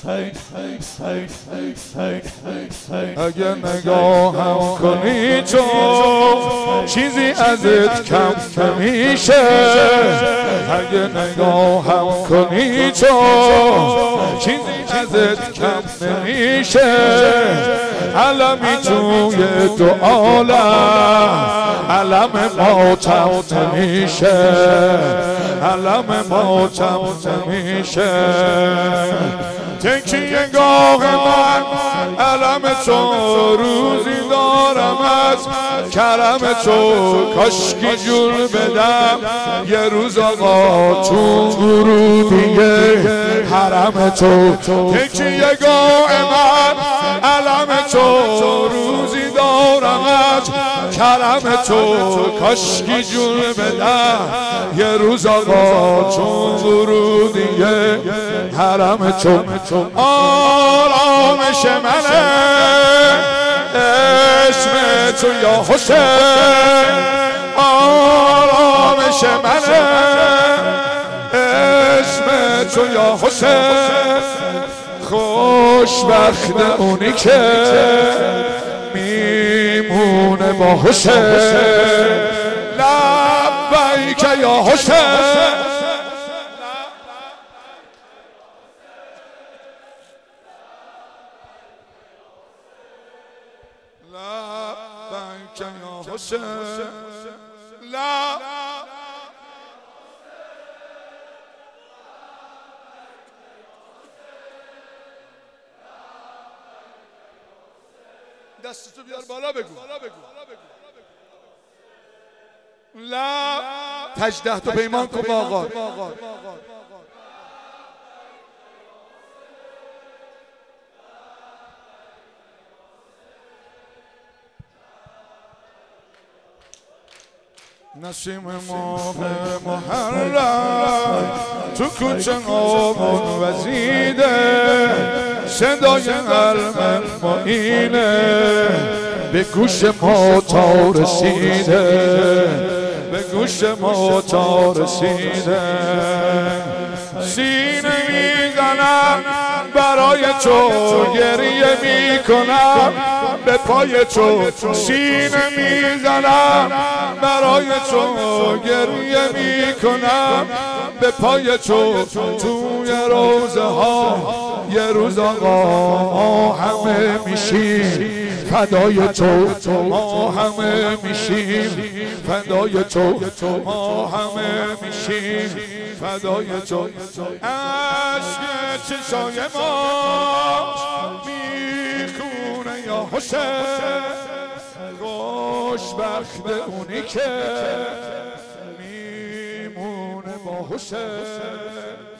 اگه نگاهم کنی تو چیزی ازت کم نمیشه. اگه نگاهم کنی تو چیزی ازت کم نمیشه. علمی توی دو عالم علم ماتم نمیشه. علم ماتم نمیشه. تکیه گاه من علم تو روزی دارم از کرم تو. کاشکی جور بدم یه روز آقا تو ورودیه حرم تو. تکیه گاه من علم تو روزی دارم از کرم تو. کاشکی جور بدم یه روز آقا تو ورودیه حرم تو. آرامش منه اسم تو یا حسین. آرامش منه اسم تو یا حسین. خوشبخت اونی که میمونه با حسین. لبیک یا حسین. لبیک یا حسین. دستتو بیار بالا بگو. لا تجده تو پیمان کن با آقا. نسیم ماه محرم تو کوچه آمون وزیده. صدای قلب ما اینه به گوش ما تا رسیده. به گوش ما تا رسیده. سینه میزنم برای تو گریه میکنم به پای تو. سینه میزنم برای تو گریه میکنم به پای تو. توی روزه ها یه روز آقا همه میشیم فدای تو. ما همه میشیم فدای تو. ما همه میشیم فدای تو. عشق چشای ما میخونه یا حسین. خوشبخت اونی که میمونه با حسین.